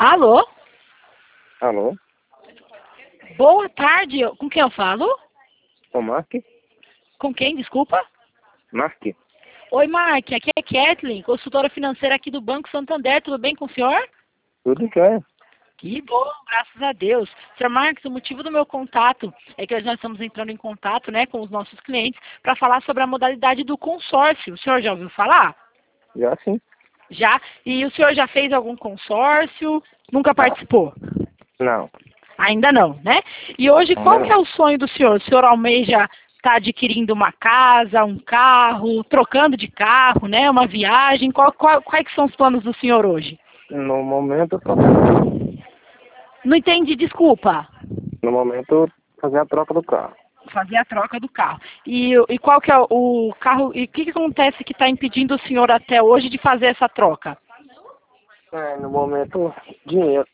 Alô? Alô? Boa tarde. Com quem eu falo? O Mark? Com quem, desculpa? Mark? Oi, Mark. Aqui é Kathleen, consultora financeira aqui do Banco Santander. Tudo bem com o senhor? Tudo jóia. Que bom, graças a Deus. Sr. Marcos, o motivo do meu contato é que nós estamos entrando em contato, né, com os nossos clientes para falar sobre a modalidade do consórcio. O senhor já ouviu falar? Já sim. Já? E o senhor já fez algum consórcio? Nunca participou? Não. Ainda não, né? E hoje, qual que é o sonho do senhor? O senhor almeja estar adquirindo uma casa, um carro, trocando de carro, né? Uma viagem? Quais que são os planos do senhor hoje? No momento, Não entendi, desculpa. no momento, fazer a troca do carro. Fazer a troca do carro. E qual que é o carro? E o que acontece que está impedindo o senhor até hoje de fazer essa troca? No momento, dinheiro.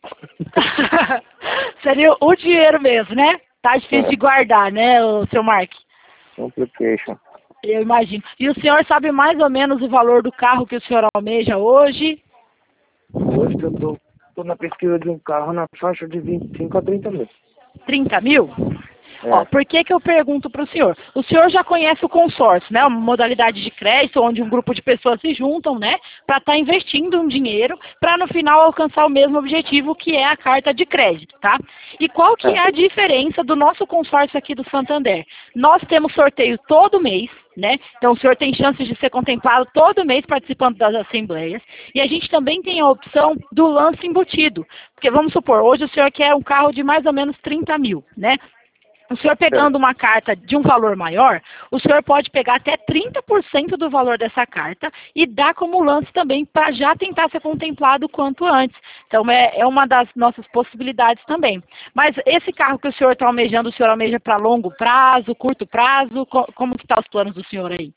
Seria o dinheiro mesmo, né? Tá difícil de guardar, né, o seu Mark? Complication. Eu imagino. E o senhor sabe mais ou menos o valor do carro que o senhor almeja hoje? Hoje eu tô na pesquisa de um carro na faixa de 25 a 30 mil. 30 mil? É. Ó, por que eu pergunto para o senhor? O senhor já conhece o consórcio, né? Uma modalidade de crédito onde um grupo de pessoas se juntam, né? Para estar investindo um dinheiro para no final alcançar o mesmo objetivo que é a carta de crédito, tá? E qual que é a diferença do nosso consórcio aqui do Santander? Nós temos sorteio todo mês, né? Então o senhor tem chances de ser contemplado todo mês participando das assembleias. E a gente também tem a opção do lance embutido. Porque vamos supor, hoje o senhor quer um carro de mais ou menos 30 mil, né? O senhor pegando uma carta de um valor maior, o senhor pode pegar até 30% do valor dessa carta e dar como lance também para já tentar ser contemplado o quanto antes. Então, é uma das nossas possibilidades também. Mas esse carro que o senhor está almejando, o senhor almeja para longo prazo, curto prazo? Como que estão os planos do senhor aí?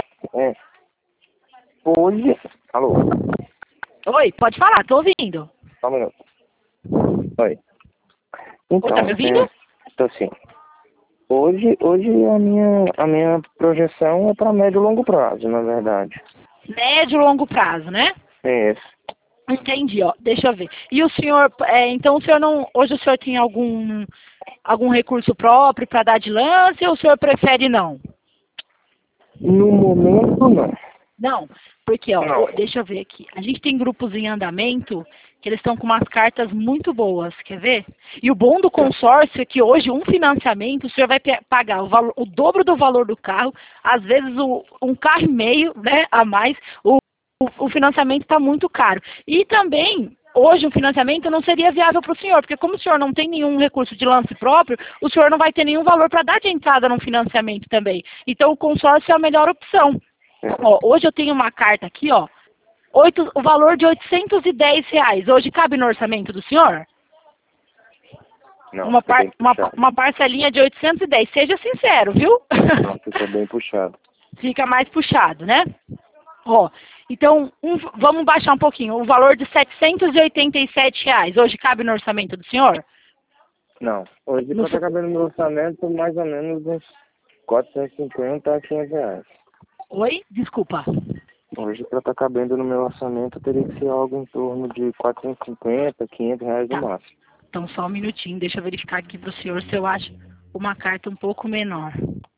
Hoje... Alô? Oi, pode falar, estou ouvindo. Só um minuto. Oi. Então, Tá me ouvindo? Estou sim. Hoje a minha projeção é para médio e longo prazo, na verdade. Médio e longo prazo, né? Isso. Entendi, ó. Deixa eu ver. E o senhor, então o senhor não, hoje o senhor tem algum recurso próprio para dar de lance ou o senhor prefere não? No momento, não. Não, porque, ó, Não. deixa eu ver aqui. A gente tem grupos em andamento que eles estão com umas cartas muito boas, quer ver? E o bom do consórcio é que hoje um financiamento, o senhor vai pagar o dobro do valor do carro, às vezes um carro e meio, né, a mais, o financiamento está muito caro. E também, hoje, um financiamento não seria viável para o senhor, porque como o senhor não tem nenhum recurso de lance próprio, o senhor não vai ter nenhum valor para dar de entrada num financiamento também. Então, o consórcio é a melhor opção. Ó, hoje eu tenho uma carta aqui, ó, o valor de R$ 810. Hoje cabe no orçamento do senhor? Não, uma parcelinha de 810. Seja sincero, viu? Não, fica bem puxado. Fica mais puxado, né? Ó, então, vamos baixar um pouquinho. O valor de R$ 787. Hoje cabe no orçamento do senhor? Não. Hoje para estar cabendo no meu orçamento, mais ou menos uns 450 a 500 reais. Oi? Desculpa. Hoje, para estar cabendo no meu orçamento, teria que ser algo em torno de 450, 500 reais no máximo. Então, só um minutinho. Deixa eu verificar aqui para o senhor se eu acho uma carta um pouco menor.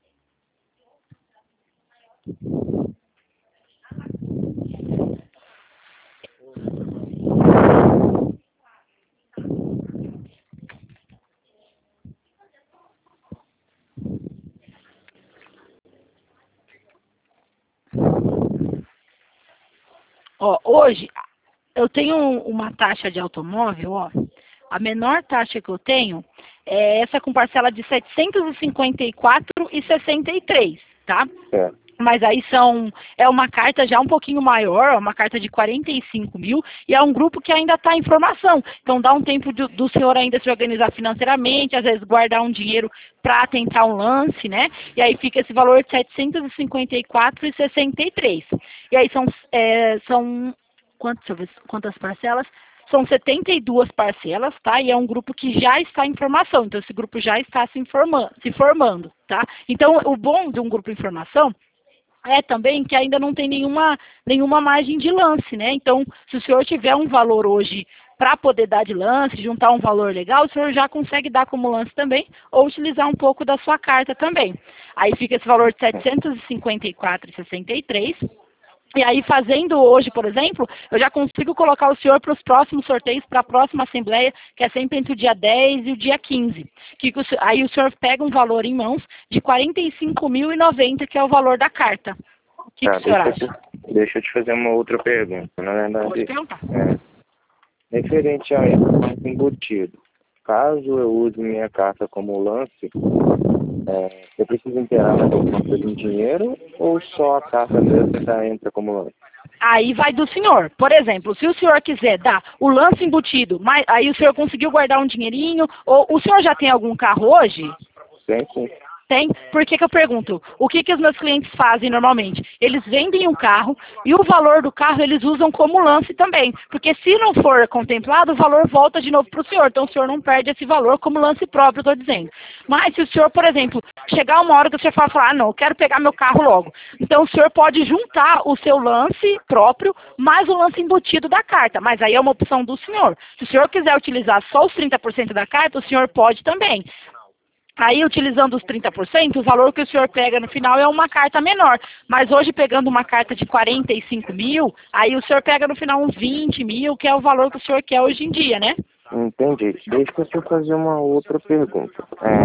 Ó, hoje eu tenho uma taxa de automóvel, ó. A menor taxa que eu tenho é essa com parcela de R$ 754,63, tá? Mas aí é uma carta já um pouquinho maior, uma carta de 45 mil, e é um grupo que ainda está em formação. Então dá um tempo do senhor ainda se organizar financeiramente, às vezes guardar um dinheiro para tentar um lance, né? E aí fica esse valor de R$ 754,63. E aí são quantas parcelas? São 72 parcelas, tá? E é um grupo que já está em formação. Então, esse grupo já está se formando, tá? Então, o bom de um grupo em formação é também que ainda não tem nenhuma margem de lance, né? Então, se o senhor tiver um valor hoje para poder dar de lance, juntar um valor legal, o senhor já consegue dar como lance também, ou utilizar um pouco da sua carta também. Aí fica esse valor de R$ 754,63. E aí, fazendo hoje, por exemplo, eu já consigo colocar o senhor para os próximos sorteios, para a próxima assembleia, que é sempre entre o dia 10 e o dia 15. Aí o senhor pega um valor em mãos de R$ 45.090, que é o valor da carta. O que o senhor acha? Deixa eu te fazer uma outra pergunta. Na verdade, Pode perguntar. Referente a esse lance embutido, caso eu use minha carta como lance, eu preciso inteirar mais alguma coisa em dinheiro ou só a carta mesmo já entra como lance? Aí vai do senhor. Por exemplo, se o senhor quiser dar o lance embutido, mas aí o senhor conseguiu guardar um dinheirinho, ou o senhor já tem algum carro hoje? Sim. Tem? Por que eu pergunto? O que os meus clientes fazem normalmente? Eles vendem um carro e o valor do carro eles usam como lance também. Porque se não for contemplado, o valor volta de novo para o senhor. Então o senhor não perde esse valor como lance próprio, estou dizendo. Mas se o senhor, por exemplo, chegar uma hora que o senhor falar, não, eu quero pegar meu carro logo. Então o senhor pode juntar o seu lance próprio mais o lance embutido da carta. Mas aí é uma opção do senhor. Se o senhor quiser utilizar só os 30% da carta, o senhor pode também. Aí, utilizando os 30%, o valor que o senhor pega no final é uma carta menor. Mas hoje, pegando uma carta de 45 mil, aí o senhor pega no final uns 20 mil, que é o valor que o senhor quer hoje em dia, né? Entendi. Deixa eu te fazer uma outra pergunta.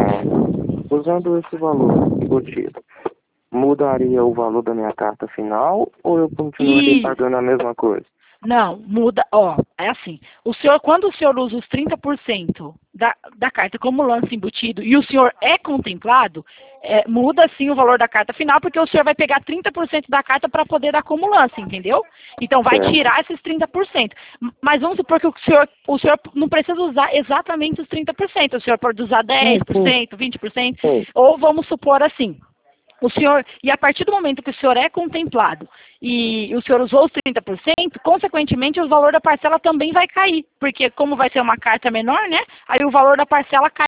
Usando esse valor embutido, mudaria o valor da minha carta final ou eu continuaria pagando a mesma coisa? Não, muda, é assim, quando o senhor usa os 30% da carta como lance embutido e o senhor é contemplado, muda sim o valor da carta final, porque o senhor vai pegar 30% da carta para poder dar como lance, entendeu? Então vai tirar esses 30%. Mas vamos supor que o senhor não precisa usar exatamente os 30%, o senhor pode usar 10%, 20%, ou vamos supor assim. E a partir do momento que o senhor é contemplado e o senhor usou os 30%, consequentemente o valor da parcela também vai cair, porque como vai ser uma carta menor, né? Aí o valor da parcela cai.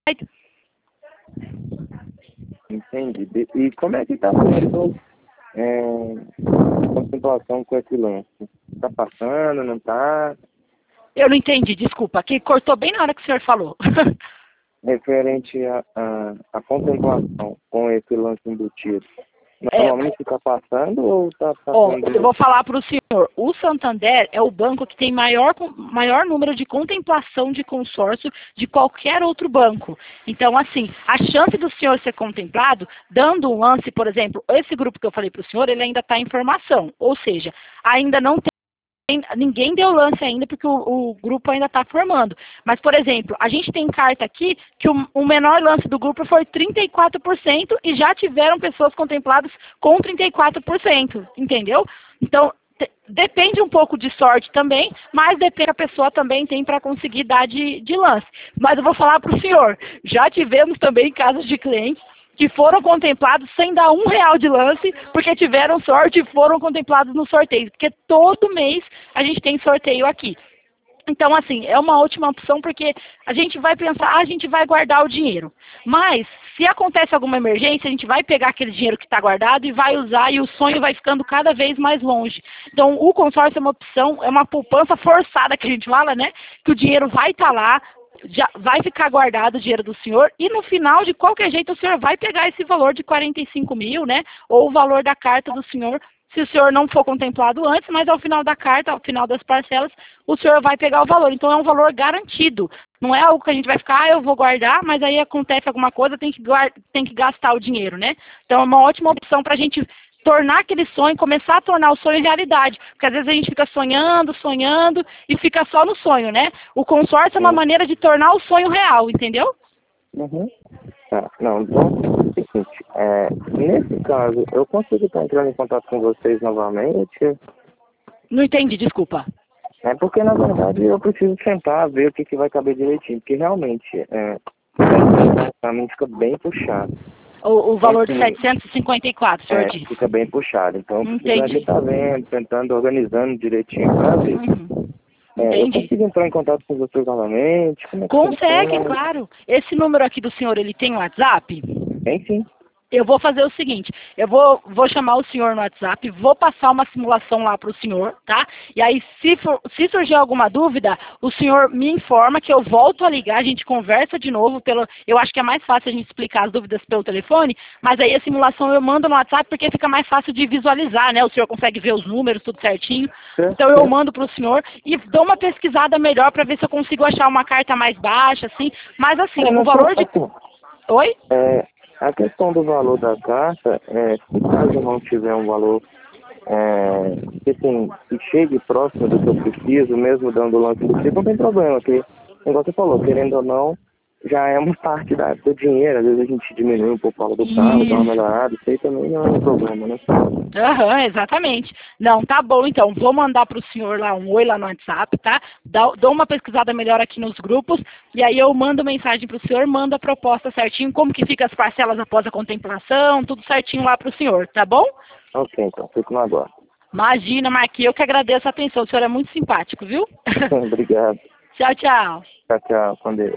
Entendi. E como é que está sendo a contemplação com esse lance? Está passando, não está? Eu não entendi, desculpa, que cortou bem na hora que o senhor falou. Referente à contemplação com esse lance embutido, normalmente está passando ou está passando? Eu vou falar para o senhor, o Santander é o banco que tem maior número de contemplação de consórcio de qualquer outro banco. Então, assim, a chance do senhor ser contemplado, dando um lance, por exemplo, esse grupo que eu falei para o senhor, ele ainda está em formação, ou seja, ainda não tem. Ninguém deu lance ainda porque o grupo ainda está formando. Mas, por exemplo, a gente tem carta aqui que o menor lance do grupo foi 34% e já tiveram pessoas contempladas com 34%, entendeu? Então, depende um pouco de sorte também, mas depende a pessoa também tem para conseguir dar de lance. Mas eu vou falar para o senhor, já tivemos também casos de clientes que foram contemplados sem dar R$ 1 de lance, porque tiveram sorte e foram contemplados no sorteio. Porque todo mês a gente tem sorteio aqui. Então, assim, é uma ótima opção, porque a gente vai pensar, a gente vai guardar o dinheiro. Mas, se acontece alguma emergência, a gente vai pegar aquele dinheiro que está guardado e vai usar, e o sonho vai ficando cada vez mais longe. Então, o consórcio é uma opção, é uma poupança forçada que a gente fala, né? Que o dinheiro vai estar lá, já vai ficar guardado o dinheiro do senhor e no final, de qualquer jeito, o senhor vai pegar esse valor de 45 mil, né? Ou o valor da carta do senhor, se o senhor não for contemplado antes, mas ao final da carta, ao final das parcelas, o senhor vai pegar o valor. Então é um valor garantido. Não é algo que a gente vai ficar, eu vou guardar, mas aí acontece alguma coisa, tem que gastar o dinheiro, né? Então é uma ótima opção para a gente tornar aquele sonho, começar a tornar o sonho realidade. Porque às vezes a gente fica sonhando e fica só no sonho, né? O consórcio é uma maneira de tornar o sonho real, entendeu? Uhum. Tá. Não, então é o seguinte, nesse caso, eu consigo estar entrando em contato com vocês novamente? Não entendi, desculpa. É porque, na verdade, eu preciso sentar, ver o que vai caber direitinho, porque realmente, pra mim fica bem puxado. O valor de 754, senhor disse. Fica bem puxado. Então, eu precisaria estar vendo, tentando, organizando direitinho para ver. Eu consigo entrar em contato com vocês novamente? Consegue, claro. Esse número aqui do senhor, ele tem WhatsApp? Tem sim. Eu vou fazer o seguinte, eu vou chamar o senhor no WhatsApp, vou passar uma simulação lá para o senhor, tá? E aí, se surgir alguma dúvida, o senhor me informa que eu volto a ligar, a gente conversa de novo, eu acho que é mais fácil a gente explicar as dúvidas pelo telefone, mas aí a simulação eu mando no WhatsApp porque fica mais fácil de visualizar, né? O senhor consegue ver os números, tudo certinho. Então eu mando para o senhor e dou uma pesquisada melhor para ver se eu consigo achar uma carta mais baixa, assim. Mas assim, o valor de... Oi? A questão do valor da carta, se caso não tiver um valor que, assim, que chegue próximo do que eu preciso, mesmo dando o lance do tipo, não tem problema, porque, como você falou, querendo ou não, já é uma parte do dinheiro, às vezes a gente diminui um pouco o valor do carro, dá uma melhorada, isso aí também não é um problema, né? Aham, exatamente. Não, tá bom, então, vou mandar para o senhor lá um oi lá no WhatsApp, tá? Dou uma pesquisada melhor aqui nos grupos, e aí eu mando mensagem para o senhor, mando a proposta certinho, como que fica as parcelas após a contemplação, tudo certinho lá para o senhor, tá bom? Ok, então, fico no aguardo. Imagina, Marquinhos, eu que agradeço a atenção, o senhor é muito simpático, viu? Obrigado. Tchau, tchau. Tchau, tchau, com Deus.